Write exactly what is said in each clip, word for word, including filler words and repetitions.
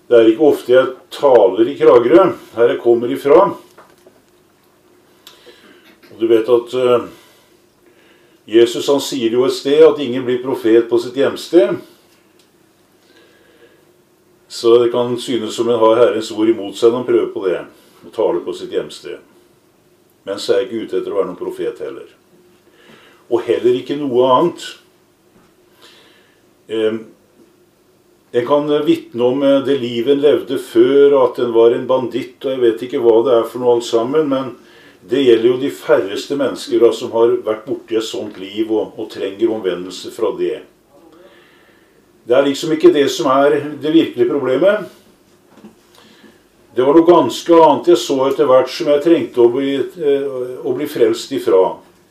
Det er ikke ofte jeg taler i Kragerø, her jeg kommer ifra. Og du vet at uh, Jesus han sier jo et sted at ingen blir profet på sitt hjemsted. Så det kan synes som en har Herrens ord imot seg når han prøver på det, og taler på sitt hjemsted. Men så er jeg ikke ute etter å være noen profet heller. Og heller ikke noe annet. Um, Jeg kan vitne om det livet en levde før, og at en var en banditt, og jeg vet ikke hva det er for noe alt sammen, men det gjelder jo de færreste mennesker da, som har vært borti et sånt liv og, og trenger omvendelse fra det. Det er liksom ikke det som er det virkelige problemet. Det var noe ganske annet jeg så etter hvert som jeg trengte å bli, å bli frelst ifra.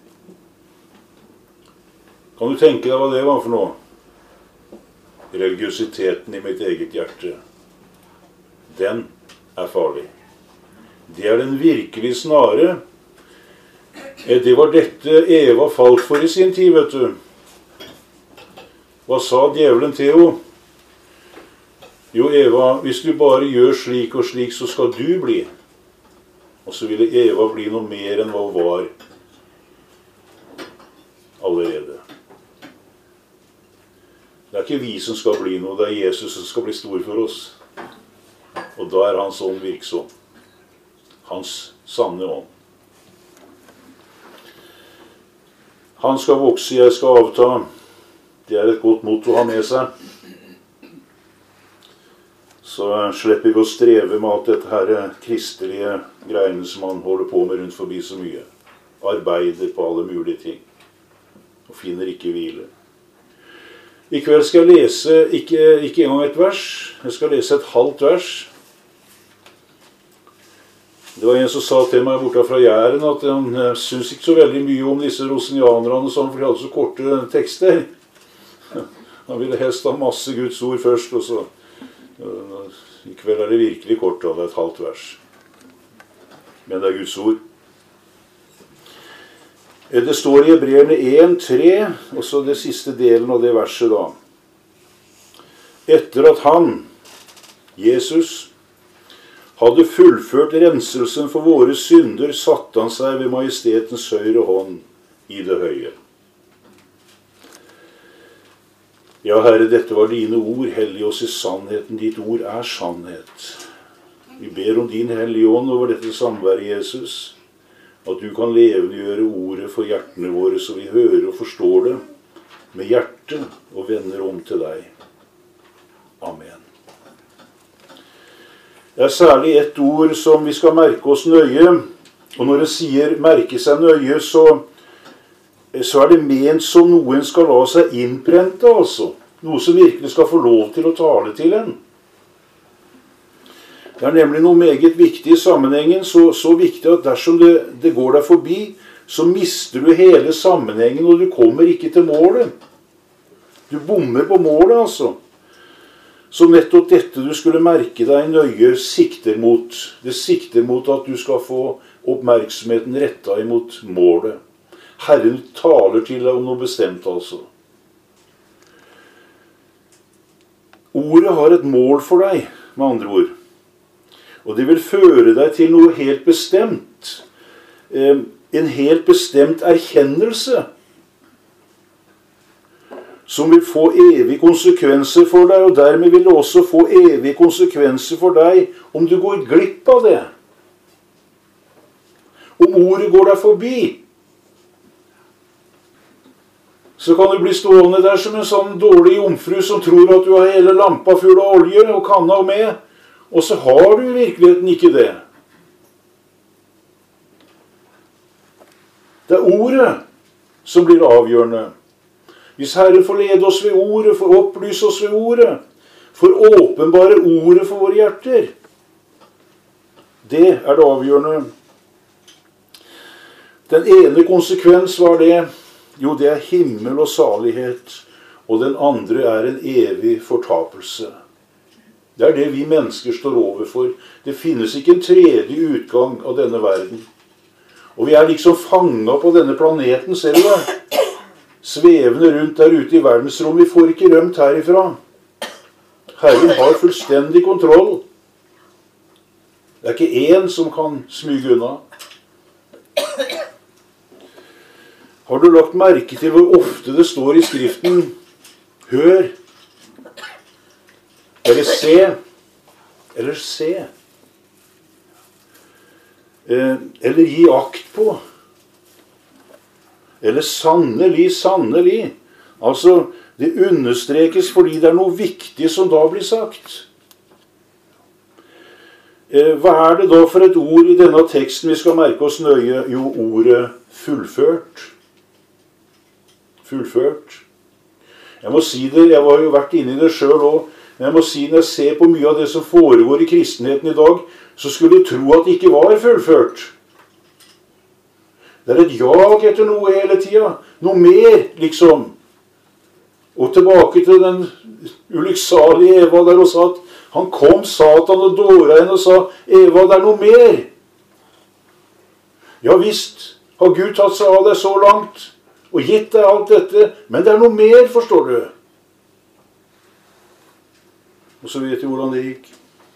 Kan du tenke deg hva det var for noe? Religiøsiteten i mitt eget hjerte. Den er farlig. Det er den virkelige snare. Det var dette Eva falt for i sin tid, vet du. Hva sa djevelen til henne? Jo, Eva, hvis du bare gjør slik og slik, så skal du bli. Og så ville Eva bli noe mer enn hva hun var allerede. Det er ikke vi som skal bli noe, det er Jesus som skal bli stor for oss. Og da er hans ånd virksom. Hans sanne ånd. Han skal vokse, jeg skal avta. Det er et godt motto å ha med seg. Så slipper vi å streve med alt dette her kristelige greiene som han holder på med rundt forbi så mye. Arbeider på alle mulige ting. Og finner ikke hvile. I kveld skal jeg lese ikke, ikke engang et vers. Jeg skal lese et halvt vers. Det var en som sa til meg borte fra Jæren at han synes ikke så veldig mye om disse rosenianerne, for de hadde så korte tekster. Han ville helst ha masse Guds ord først, og så i kveld er det virkelig kort, og det er et halvt vers. Men det er Guds ord. Det står i Hebreerne en tre, og så det siste delen av det verset da. Etter at han, Jesus, hadde fullført renselsen for våre synder, satte han seg ved majestetens høyre hånd i det høye. Ja, Herre, dette var dine ord, hellig oss i sannheten, ditt ord er sannhet. Vi ber om din hellige ånd over dette samværet, Jesus, at du kan levendegjøre ordet for hjertene våre, så vi hører og forstår det med hjertet og vender om til deg. Amen. Det er særlig ett ord som vi skal merke oss nøye, og når det sier merke seg nøye, så, så er det ment som noen skal la seg innprente, altså. Noe som virkelig skal få lov til å tale til en. Det er nemlig noe meget viktig i sammenhengen, så, så viktig at dersom det, det går deg forbi, så mister du hele sammenhengen, og du kommer ikke til målet. Du bommer på målet, altså. Så nettopp dette du skulle merke deg nøye sikter mot. Det sikter mot at du skal få oppmerksomheten rettet imot målet. Herren taler til deg om noe bestemt, altså. Ordet har et mål for deg, med andre ord. Og det vil føre deg til noe helt bestemt. En helt bestemt erkjennelse. Som vil få evige konsekvenser for deg, og dermed vil det også få evige konsekvenser for deg om du går glipp av det. Om ordet går deg forbi, så kan du bli stående der som en sånn dårlig jomfru som tror at du har hele lampa full av olje og kanna med. Og så har du i virkeligheten ikke det. Det er ordet som blir avgjørende. Hvis Herren får lede oss ved ordet, får opplyse oss ved ordet, får åpenbare ordet for våre hjerter, det er det avgjørende. Den ene konsekvens var det, jo det er himmel og salighet, og den andre er en evig fortapelse. Det er det vi mennesker står overfor. Det finnes ikke en tredje utgang av denne verden. Og vi er liksom fanget på denne planeten, ser du det? Svevende rundt der ute i verdensrommet. Vi får ikke rømt herifra. Herren har fullstendig kontroll. Det er ikke én som kan smyge unna. Har du lagt merke til hvor ofte det står i Skriften hør, eller se, eller se, eller gi akt på, eller sannelig, sannelig. Altså, det understrekes fordi det er noe viktig som da blir sagt. Hva er det da for et ord i denne teksten vi skal merke oss nøye? Jo, ordet fullført. Fullført. Jeg må si det, jeg var jo vært inne i det selv også, men jeg må si når jeg ser på mye av det som foregår i kristenheten i dag, så skulle jeg tro at det ikke var fullført. Det er et jag etter noe hele tida. Noe mer, liksom. Og tilbake til den ulykksalige Eva der og satt. Han kom, Satan, og dåra henne og sa, Eva, det er noe mer. Ja visst, har Gud tatt seg av deg så langt, og gitt deg alt dette, men det er noe mer, forstår du. Og så vet du hvordan det gikk.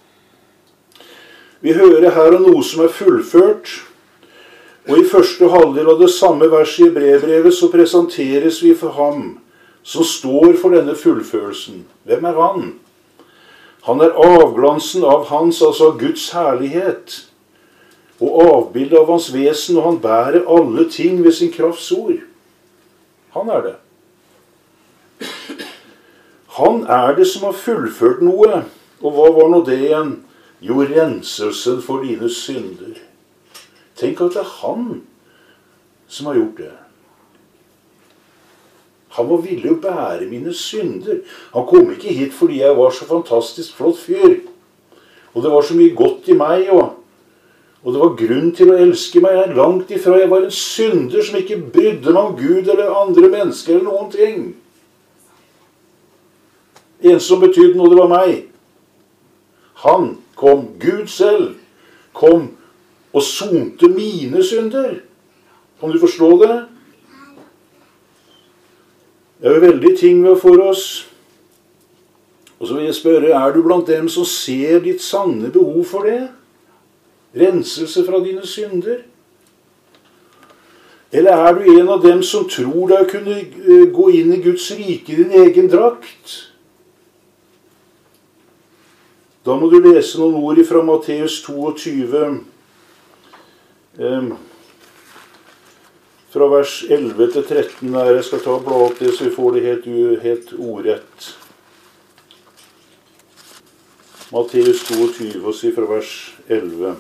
Vi hører her om noe som er fullført, og i første halvdel av det samme verset i brevbrevet så presenteres vi for ham, som står for denne fullførelsen. Hvem er han? Han er avglansen av hans, altså Guds herlighet, og avbildet av hans vesen, og han bærer alle ting ved sin krafts ord. Han er det. Han er det som har fullført noe, og hva var nå det igjen? Jo, renselsen for dine synder. Tenk at det er han som har gjort det. Han var villig å bære mine synder. Han kom ikke hit fordi jeg var så fantastisk flott fyr. Og det var så mye godt i meg, og, og det var grunn til å elske meg. Jeg er langt ifra. Jeg var en synder som ikke brydde meg om Gud eller andre mennesker eller noen ting. En som betydde noe, det var meg. Han kom, Gud selv, kom og sonte mine synder. Kan du forstå det? Det er jo veldig ting vi har for oss. Og så vil jeg spørre, er du blant dem som ser ditt sanne behov for det? Renselse fra dine synder? Eller er du en av dem som tror deg å kunne gå inn i Guds rike i din egen drakt? Da må du lese noen ord fra Matteus tjueto, um, fra vers elleve til tretten der. Jeg skal ta og bla opp det, så vi får det helt, helt ordrett. Matteus tjueto, og si fra vers elleve.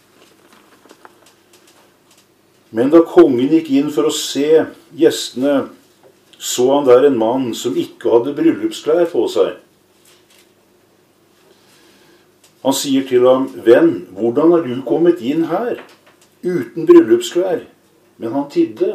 Men da kongen gikk inn for å se gjestene, så han der en mann som ikke hadde bryllupsklær på seg. Han sier til ham, venn, hvordan har du kommet inn her, uten bryllupsklær? Men han tidde.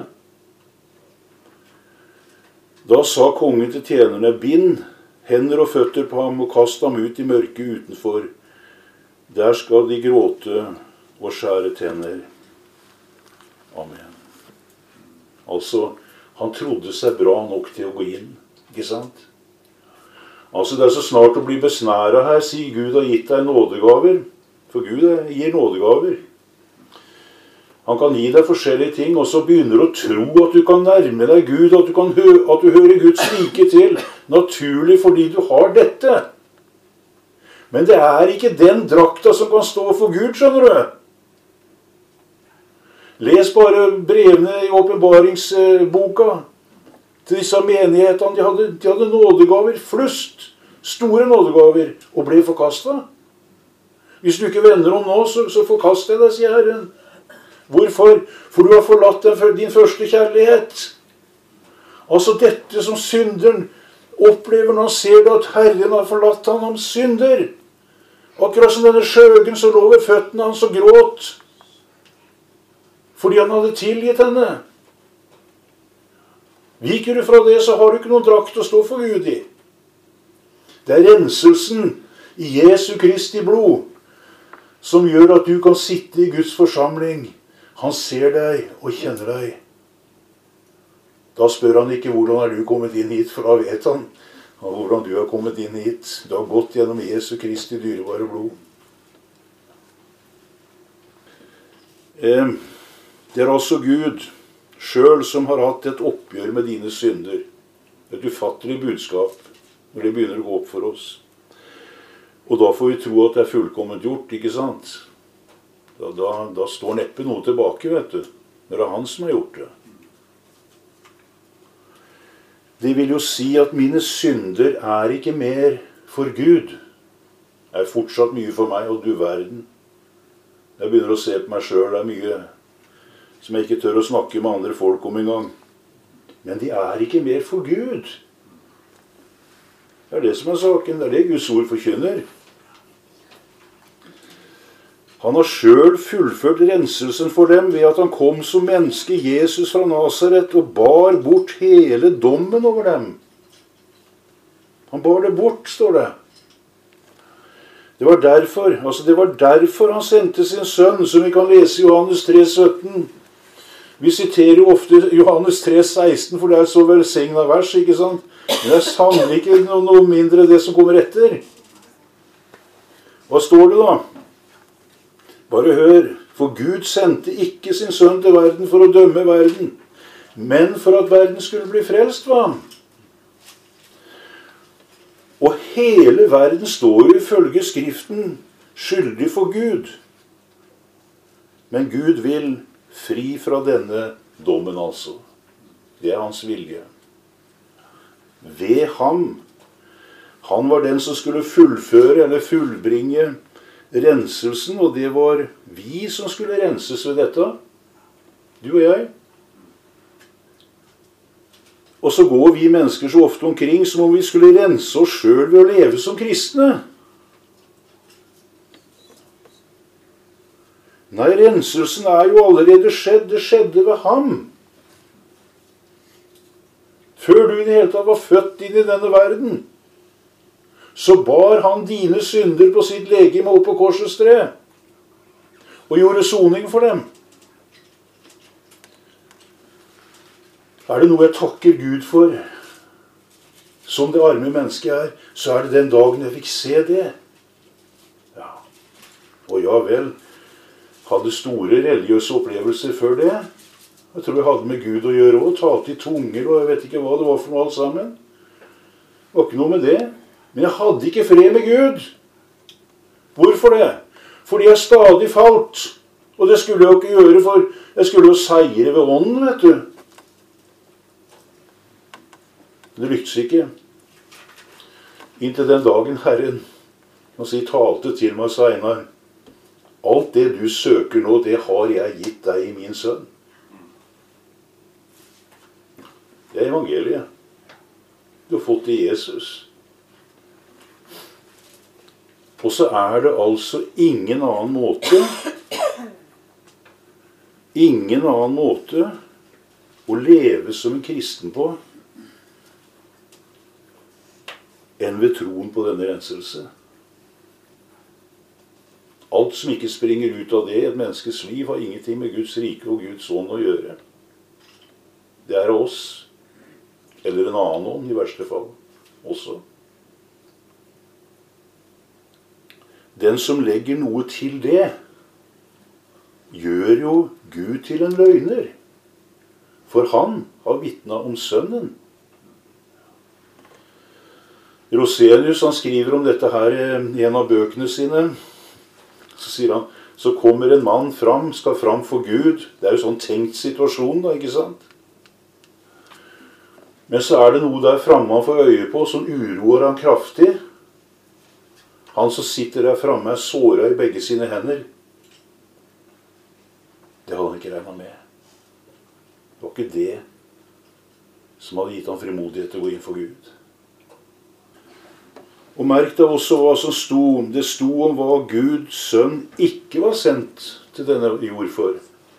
Da sa kongen til tjenerne, bind hender og føtter på ham og kast ham ut i mørket utenfor. Der skal de gråte og skjære tenner. Amen. Altså, han trodde seg bra nok til å gå inn, ikke sant? Altså, det er så snart å bli besnæret her, sier Gud har gitt deg nådegaver. For Gud gir nådegaver. Han kan gi deg forskjellige ting, og så begynner du å tro at du kan nærme deg Gud, at du, kan hø at du hører Guds rike til, naturlig fordi du har dette. Men det er ikke den drakta som kan stå for Gud, skjønner du. Les bare brevene i åpenbaringsboka til disse menighetene. De hadde, de hadde nådegaver, flust, store nådegaver, og ble forkastet. Hvis du ikke vender om nå, så, så forkast jeg deg, sier Herren. Hvorfor? For du har forlatt din første kjærlighet. Altså dette som synderen opplever når han ser det at Herren har forlatt han om synder. Akkurat som denne skjøgen som lå ved føttene hans og gråt. Fordi han hadde tilgitt henne. Viker du fra det, så har du ikke noen drakt å stå for Gud i. Det er renselsen i Jesu Kristi blod som gjør at du kan sitte i Guds forsamling. Han ser deg og kjenner deg. Da spør han ikke hvordan er du kommet inn hit, for da vet han. av hvordan du har kommet inn hit. Du har gått gjennom Jesu Kristi dyrebare blod. Eh, det er altså Gud selv som har hatt et oppgjør med dine synder. Et ufattelig budskap når det begynner å gå opp for oss. Og da får vi tro at det er fullkomment gjort, ikke sant? Da, da, da står neppe noe tilbake, vet du. Når det er han som har gjort det. Det vil jo si at mine synder er ikke mer for Gud. Det er fortsatt mye for meg, og du verden. Jeg begynner å se på meg selv, det er mye som jeg ikke tør å snakke med andre folk om en gang. Men de er ikke mer for Gud. Det er det som er saken, det er det Guds ord forkynner. Han har selv fullført renselsen for dem ved at han kom som menneske, Jesus fra Nazaret, og bar bort hele dommen over dem. Han bar det bort, står det. Det var derfor, altså det var derfor han sendte sin sønn, som vi kan lese i Johannes tre sytten. Vi siterer jo ofte Johannes tre seksten, for det er så velsignet vers, ikke sant? Men det er sannelig ikke noe, noe mindre det som kommer etter. Hva står det da? Bare hør. For Gud sendte ikke sin sønn til verden for å dømme verden, men for at verden skulle bli frelst ved ham. Og hele verden står jo ifølge Skriften skyldig for Gud. Men Gud vil fri fra denne dommen, altså. Det er hans vilje. Ved ham. Han var den som skulle fullføre eller fullbringe renselsen, og det var vi som skulle renses ved dette. Du og jeg. Og så går vi mennesker så ofte omkring som om vi skulle rense oss selv ved å leve som kristne. Nei, renselsen er jo allerede skjedd. Det skjedde ved ham. Før du i det hele tatt var født inn i denne verden, så bar han dine synder på sitt legeme opp på korsets tre, og gjorde soning for dem. Er det noe jeg takker Gud for, som det arme mennesket er, så er det den dagen jeg fikk se det. Ja. Og ja vel, hadde store religiøse opplevelser før det. Jeg tror jeg hadde med Gud å gjøre også, talte i tunger, og jeg vet ikke hva det var for noe alt sammen. Det var ikke noe med det. Men jeg hadde ikke fred med Gud. Hvorfor det? Fordi jeg stadig falt. Og det skulle jeg jo ikke gjøre, for jeg skulle jo seire ved ånden, vet du. Det lyktes ikke. Inntil den dagen Herren, han sier, talte til meg, Einar, alt det du søker nå, det har jeg gitt deg i min sønn. Det er evangeliet. Du har fått det i Jesus. Og så er det altså ingen annen måte, ingen annen måte å leve som en kristen på, enn ved troen på denne renselse. Alt som ikke springer ut av det i et menneskes liv, har ingenting med Guds rike og Guds ånd å gjøre. Det er oss, eller en annen ånd i verste fall, også. Den som legger noe til det, gjør jo Gud til en løgner. For han har vitnet om sønnen. Rosenius, han skriver om dette her i en av bøkene sine. Så sier han, så kommer en mann fram, skal fram for Gud. Det er jo sånn tenkt situasjon da, ikke sant? Men så er det noe der framme han får øye på, som uroer han kraftig. Han som sitter der framme er såret i begge sine hender. Det hadde han ikke regnet med. Det var ikke det som hadde gitt han frimodighet til å gå inn for Gud. Og merk deg også hva som sto. Det sto om hva Guds sønn ikke var sendt til denne jord for.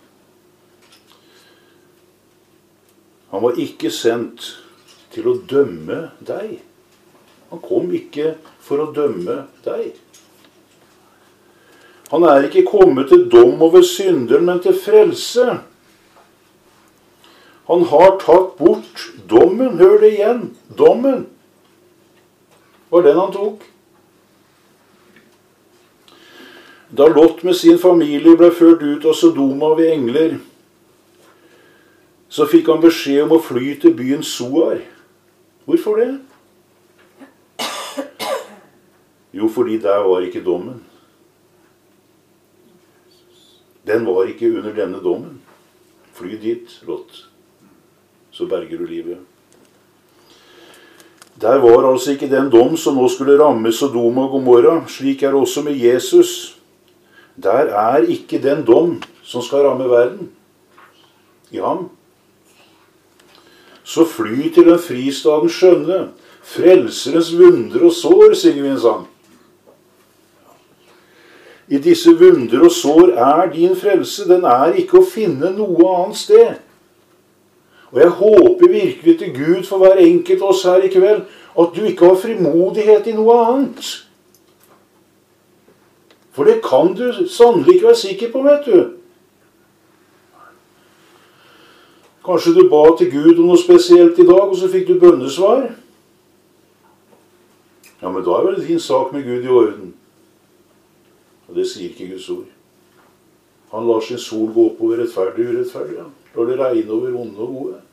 Han var ikke sendt til å dømme deg. Han kom ikke for å dømme deg. Han er ikke kommet til dom over synderen, men til frelse. Han har tatt bort dommen. Hør det igjen. Dommen. var den han tok. Da Lot med sin familie ble ført ut av Sodoma ved engler, så fikk han beskjed om å fly til byen Soar. Hvorfor det? Jo, fordi der var ikke dommen. Den var ikke under denne dommen. Fly dit, Lot. Så berger du livet. Der var altså ikke den dom som nå skulle ramme Sodoma og Gomorra. Slik er det også med Jesus. Der er ikke den dom som skal ramme verden i ham. Så fly til den fristaden skjønne, frelserens vunder og sår, synger vi en sang. I disse vunder og sår er din frelse, den er ikke å finne noe annet sted. Og jeg håper virkelig til Gud for hver enkelt oss her i kveld, at du ikke har frimodighet i noe annet. For det kan du sannelig ikke være sikker på, vet du. Kanskje du ba til Gud om noe spesielt i dag, og så fikk du bønnesvar. Ja, men da er vel din sak med Gud i orden. Og det sier ikke Guds ord. Han lar sin sol gå opp over rettferdig og urettferdig. Ja. Lar det regne over onde og gode.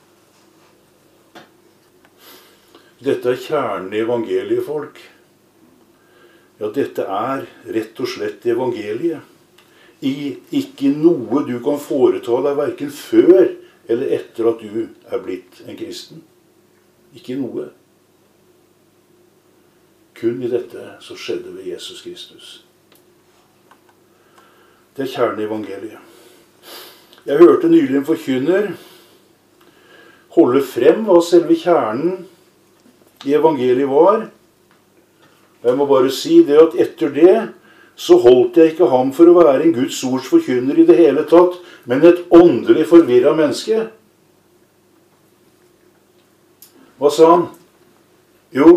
Dette er kjernen i evangeliet, folk. Ja, dette er rett og slett evangeliet. I ikke noe du kan foreta deg hverken før eller etter at du er blitt en kristen. Ikke noe. Kun i dette så skjedde ved Jesus Kristus. Det er kjernen i evangeliet. Jeg hørte nylig en forkynner holde frem hva selve kjernen i evangeliet var. Jeg må bare si det at etter det så holdt jeg ikke ham for å være en Guds ords forkynner i det hele tatt, men et åndelig forvirret menneske. Hva sa han? Jo,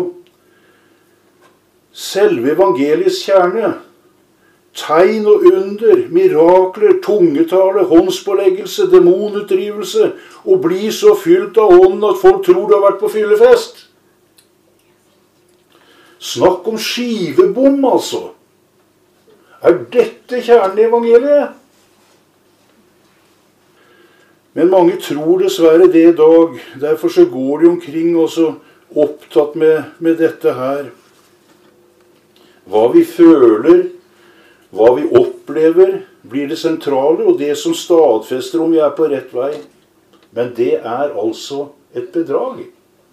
selve evangeliets kjerne, tegn og under, mirakler, tungetale, håndspåleggelse, demonutdrivelse, og bli så fylt av ånden at folk tror du har vært på fyllefest. Snakk om skivebom, altså. Er dette kjernen i evangeliet? Men mange tror dessverre det i dag. Derfor så går de omkring og så opptatt med, med dette her. Hva vi føler, hva vi opplever, blir det sentrale, og det som stadfester om vi er på rett vei. Men det er altså et bedrag.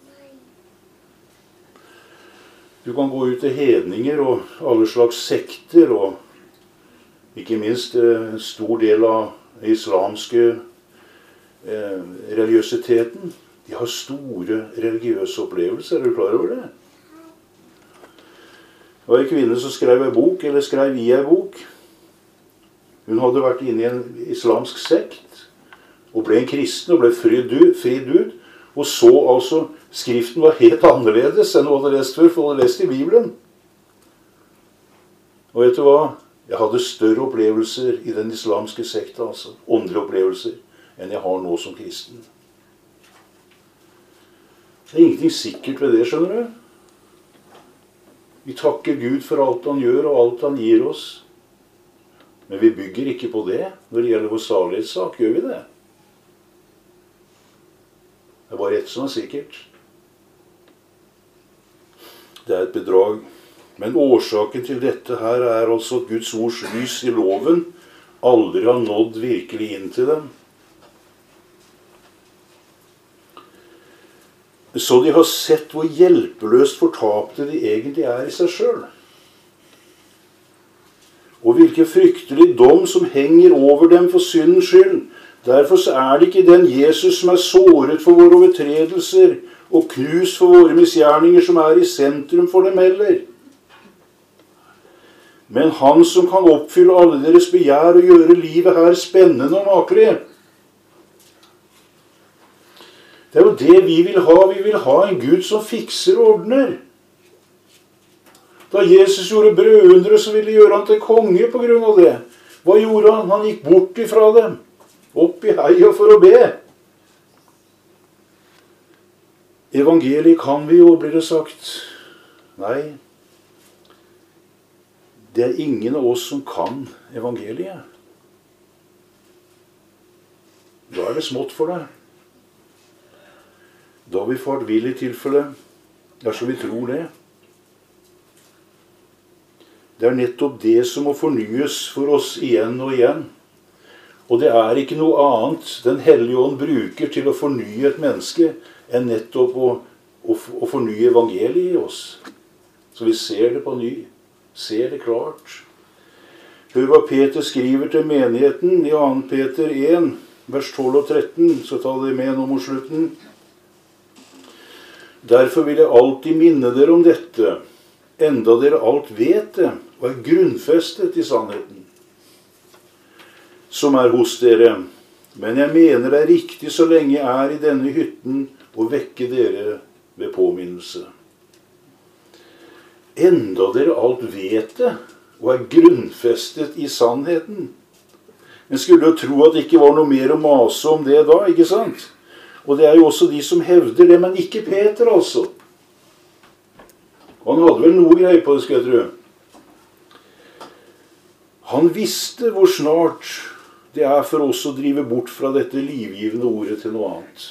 Du kan gå ut til hedninger og alle slags sekter, og ikke minst en stor del av islamske eh, religiøsiteten. De har store religiøse opplevelser, er du klar over det? Det var en kvinne som skrev en bok, eller skrev i en bok. Hun hadde vært inne i en islamsk sekt, og ble en kristen, og ble fridd ut, fridd ut, og så altså, skriften var helt annerledes enn hun hadde lest før, for hun hadde lest i Bibelen. Og vet du hva? Jeg hadde større opplevelser i den islamske sekta, altså, åndelige opplevelser, enn jeg har nå som kristen. Det er ingenting sikkert ved det, skjønner du. Vi takker Gud for alt han gjør og alt han gir oss. Men vi bygger ikke på det når det gjelder vår salighetssak, gjør vi det? Det er bare ett som er sikkert. Det er et bedrag. Men årsaken til dette her er altså at Guds ords lys i loven aldri har nådd virkelig inn til dem. Så de har sett hvor hjelpeløst fortapte de egentlig er i seg selv. Og hvilken fryktelig dom som henger over dem for syndens skyld. Derfor så er det ikke den Jesus som er såret for våre overtredelser og knust for våre misgjerninger som er i sentrum for dem heller. Men han som kan oppfylle alle deres begjær og gjøre livet her spennende og makelig. Det er jo det vi vil ha. Vi vil ha en Gud som fikser og ordner. Da Jesus gjorde brødundre, så ville gjøre han til konge på grunn av det. Hva gjorde han? Han gikk bort ifra dem. Opp i heia for å be. Evangeliet kan vi jo, blir det sagt, Nei, det er ingen av oss som kan evangeliet. Da er det smått for deg. Da har vi fått vill i tilfelle, dersom vi tror det. Det er nettopp det som må fornyes for oss igjen og igjen. Og det er ikke noe annet Den Hellige Ånd bruker til å fornye et menneske, enn nettopp å, å, å fornye evangeliet i oss. Så vi ser det på ny. Ser det klart. Hør hva Peter skriver til menigheten i annen Peter en, vers tolv og tretten. Så ta det med nå mot slutten. Derfor vil jeg alltid minne dere om dette, enda dere alt vet det, og er grunnfestet i sannheten, som er hos dere. Men jeg mener det er riktig så lenge jeg er i denne hytten, å vekke dere ved påminnelse. Enda dere alt vet det, og er grunnfestet i sannheten. Men skulle jo tro at det ikke var noe mer å mase om det da, ikke sant? Og det er jo også de som hevder det, men ikke Peter altså. Han hadde vel noe greie på det, skal jeg tro. Han visste hvor snart det er for oss å drive bort fra dette livgivende ordet til noe annet.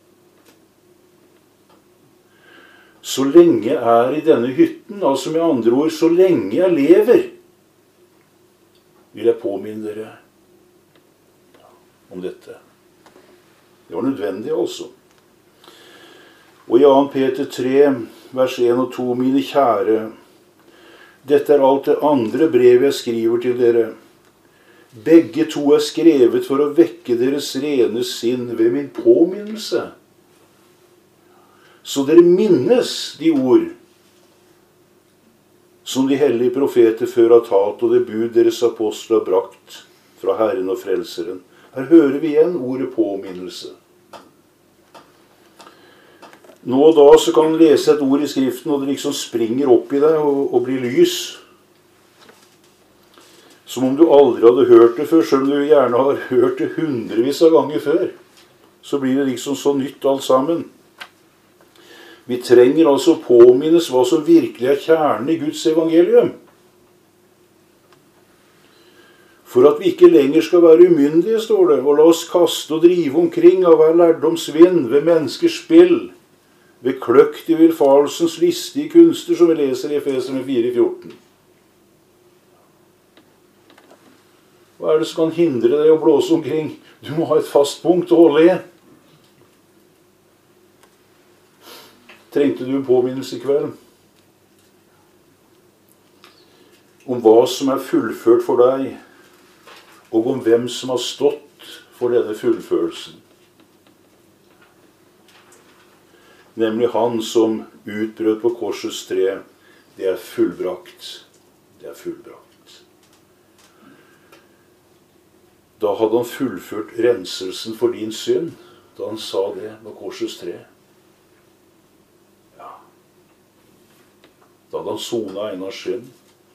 Så lenge jeg er i denne hytten, altså med andre ord, så lenge jeg lever, vil jeg påminne dere om dette. Det var nødvendig altså. Og i annen Peter tre, vers en og to, mine kjære, dette er alt det andre brevet jeg skriver til dere. Begge to er skrevet for å vekke deres rene sinn ved min påminnelse. Så dere minnes de ord som de hellige profeter før har talt, og det bud deres apostler har brakt fra Herren og Frelseren. Her hører vi igjen ordet påminnelse. Nå og da så kan du lese et ord i Skriften, og det liksom springer opp i deg og, og blir lys. Som om du aldri hadde hørt det før, selv om du gjerne har hørt det hundrevis av ganger før. Så blir det liksom så nytt alt sammen. Vi trenger altså påminnes hva som virkelig er kjernen i Guds evangelium. For at vi ikke lenger skal være umyndige, står det, og la oss kaste og drive omkring av hver lærdomsvind ved menneskers spill, ved kløkt i villfarelsens listige kunster, som vi leser i Efeserne fire fjorten. Hva er det som kan hindre deg å blåse omkring? Du må ha et fast punkt å holde i. Trengte du en påminnelse i kveld om hva som er fullført for deg, og om hvem som har stått for denne fullførelsen? Nemlig han som utbrøt på korsets tre. Det er fullbrakt. Det er fullbrakt. Da hadde han fullført renselsen for din synd, da han sa det på korsets tre. Ja. Da hadde han sonet Einars synd.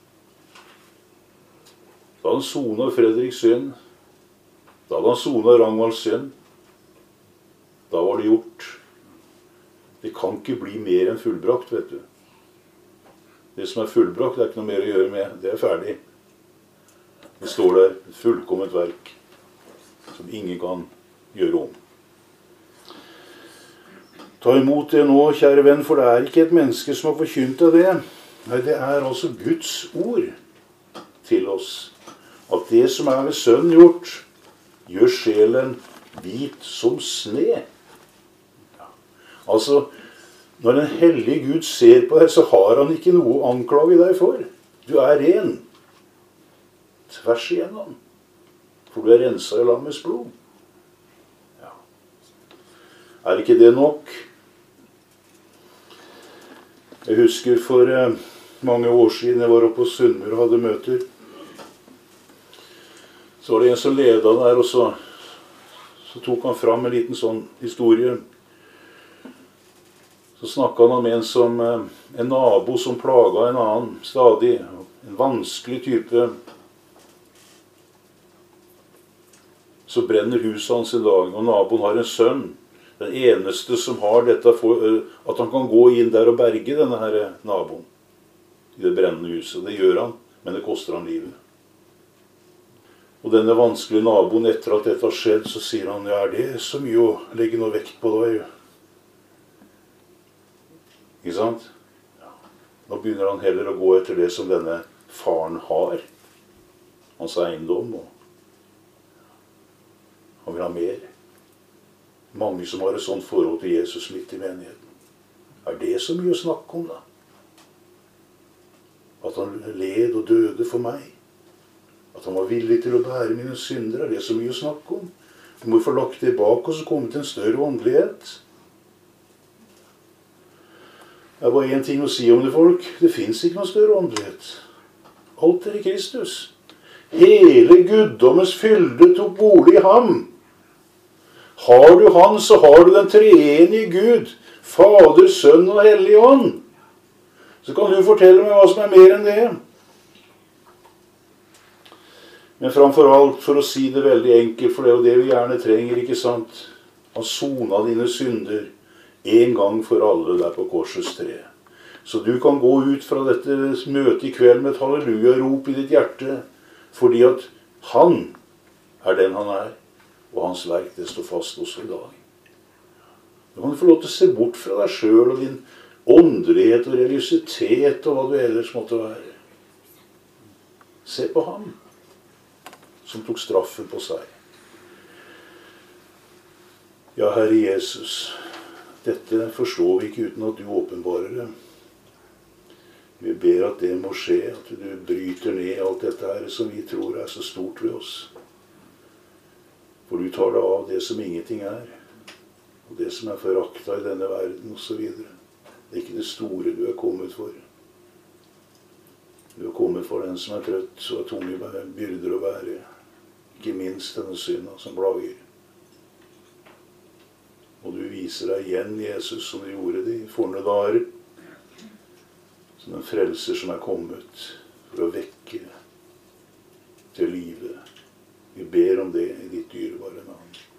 Da hadde han sonet Fredriks synd. Da hadde han sonet Ragnvalds synd. Da var det gjort. Det kan ikke bli mer enn fullbrakt, vet du. Det som er fullbrakt, det er ikke noe mer å gjøre med. Det er ferdig. Det står der, et fullkomment verk, som ingen kan gjøre om. Ta imot det nå, kjære venn, for det er ikke et menneske som har forkynt av det. Nei, det er altså Guds ord til oss. At det som er ved Sønnen gjort, gjør sjelen hvit som sne. Ja. Altså, når en hellig Gud ser på deg, så har han ikke noe å anklage deg for. Du er ren. Tvers igjennom. For du er renset i lammets blod. Ja. Er ikke det nok? Jeg husker for eh, mange år siden jeg var oppe på Sunnmøre og hadde møter. Så var det en som ledet der, og så, så tok han fram en liten sånn historie. Så snakket han om en som, en nabo som plaget en annen stadig. En vanskelig type. Så brenner huset hans en dag, og naboen har en sønn. Den eneste som har dette, for, at han kan gå inn der og berge denne her naboen. i det brennende huset. Det gjør han, men det koster han livet. Og denne vanskelige naboen, etter at dette har skjedd, så sier han, ja, er det så mye å legge noe vekt på da, jo? Ikke sant? Ja. Nå begynner han heller å gå etter det som denne faren har. Hans eiendom, og han vil ha mer. Mange som har et sånt forhold til Jesus midt i menigheten. Er det så mye å snakke om, da? At han led og døde for meg? At han var villig til å bære mine synder? Er det så mye å snakke om? Du må få lagt det bak oss og komme til en større åndelighet. Det er bare en ting å si om det, folk. Det finnes ikke noen større åndelighet. Alt er i Kristus. Hele guddommens fylde tok bolig i ham. Har du han, så har du den treenige Gud, Fader, Sønn og Hellig Ånd. Så kan du fortelle meg hva som er mer enn det. Men framfor alt, for å si det veldig enkelt, for det er jo det vi gjerne trenger, ikke sant? Han sona dine synder en gang for alle der på korsets tre. Så du kan gå ut fra dette møtet i kveld med et halleluja-rop i ditt hjerte, fordi at han er den han er, og hans verk, det står fast også i dag. Du kan få lov til å se bort fra deg selv og din åndelighet og religiøsitet og hva du ellers måtte være. Se på ham som tok straffen på seg. Ja, Herre Jesus, dette forstår vi ikke uten at du åpenbarer det. Vi ber at det må skje, at du bryter ned alt dette her som vi tror er så stort ved oss. For du tar deg av det som ingenting er, og det som er forakta i denne verden og så videre. Det er ikke det store du er kommet for. Du er kommet for den som er trøtt, så er tunge byrder å bære. Ikke minst denne synda som plager. Og du viser deg igjen, Jesus, som du gjorde det i forne dager, som en frelser som er kommet for å vekke til livet. Vi ber om det i ditt dyrebare navn.